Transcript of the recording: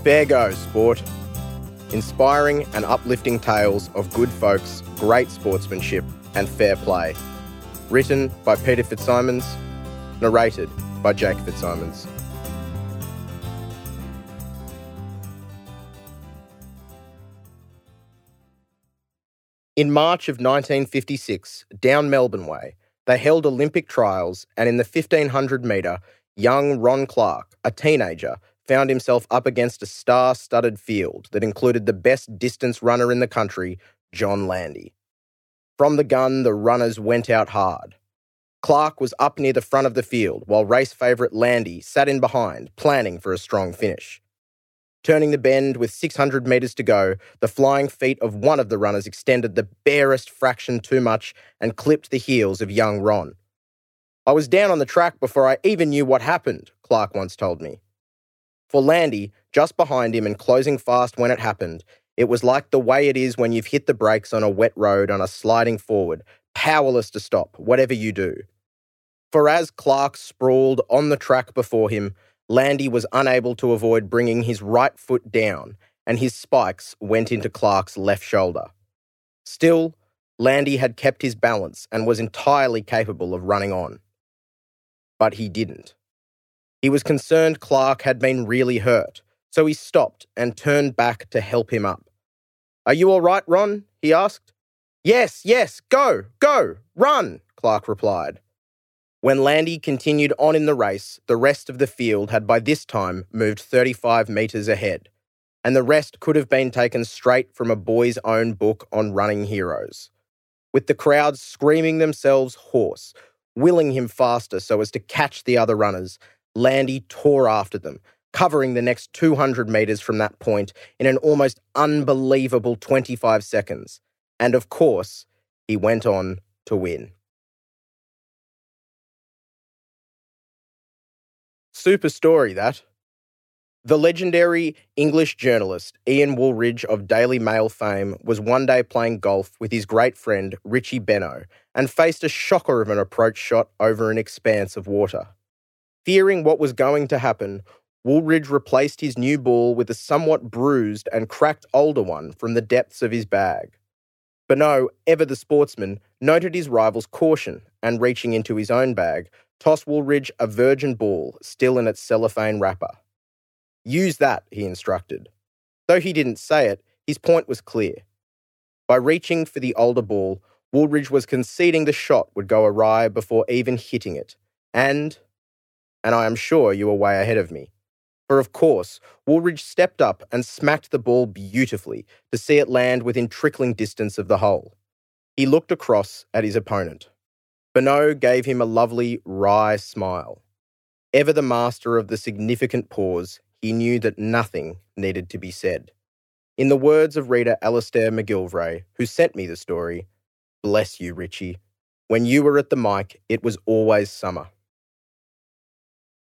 Fair go, sport. Inspiring and uplifting tales of good folks, great sportsmanship and fair play. Written by Peter Fitzsimons, narrated by Jake Fitzsimons. In March of 1956, down Melbourne Way, they held Olympic trials, and in the 1500 metre, young Ron Clarke, a teenager, found himself up against a star-studded field that included the best distance runner in the country, John Landy. From the gun, the runners went out hard. Clarke was up near the front of the field, while race favourite Landy sat in behind, planning for a strong finish. Turning the bend with 600 metres to go, the flying feet of one of the runners extended the barest fraction too much and clipped the heels of young Ron. "I was down on the track before I even knew what happened," Clarke once told me. For Landy, just behind him and closing fast when it happened, it was like the way it is when you've hit the brakes on a wet road on a sliding forward, powerless to stop, whatever you do. For as Clarke sprawled on the track before him, Landy was unable to avoid bringing his right foot down, and his spikes went into Clarke's left shoulder. Still, Landy had kept his balance and was entirely capable of running on. But he didn't. He was concerned Clarke had been really hurt, so he stopped and turned back to help him up. "Are you all right, Ron?" he asked. Yes, go, run," Clarke replied. When Landy continued on in the race, the rest of the field had by this time moved 35 metres ahead, and the rest could have been taken straight from a boy's own book on running heroes. With the crowd screaming themselves hoarse, willing him faster so as to catch the other runners, Landy tore after them, covering the next 200 metres from that point in an almost unbelievable 25 seconds. And of course, he went on to win. Super story, that. The legendary English journalist Ian Woolridge of Daily Mail fame was one day playing golf with his great friend Richie Benaud and faced a shocker of an approach shot over an expanse of water. Fearing what was going to happen, Woolridge replaced his new ball with a somewhat bruised and cracked older one from the depths of his bag. Benaud, ever the sportsman, noted his rival's caution and, reaching into his own bag, tossed Woolridge a virgin ball still in its cellophane wrapper. "Use that," he instructed. Though he didn't say it, his point was clear. By reaching for the older ball, Woolridge was conceding the shot would go awry before even hitting it. And I am sure you were way ahead of me. For of course, Woolridge stepped up and smacked the ball beautifully to see it land within trickling distance of the hole. He looked across at his opponent. Benaud gave him a lovely, wry smile. Ever the master of the significant pause, he knew that nothing needed to be said. In the words of reader Alistair McGilvray, who sent me the story, "Bless you, Richie. When you were at the mic, it was always summer."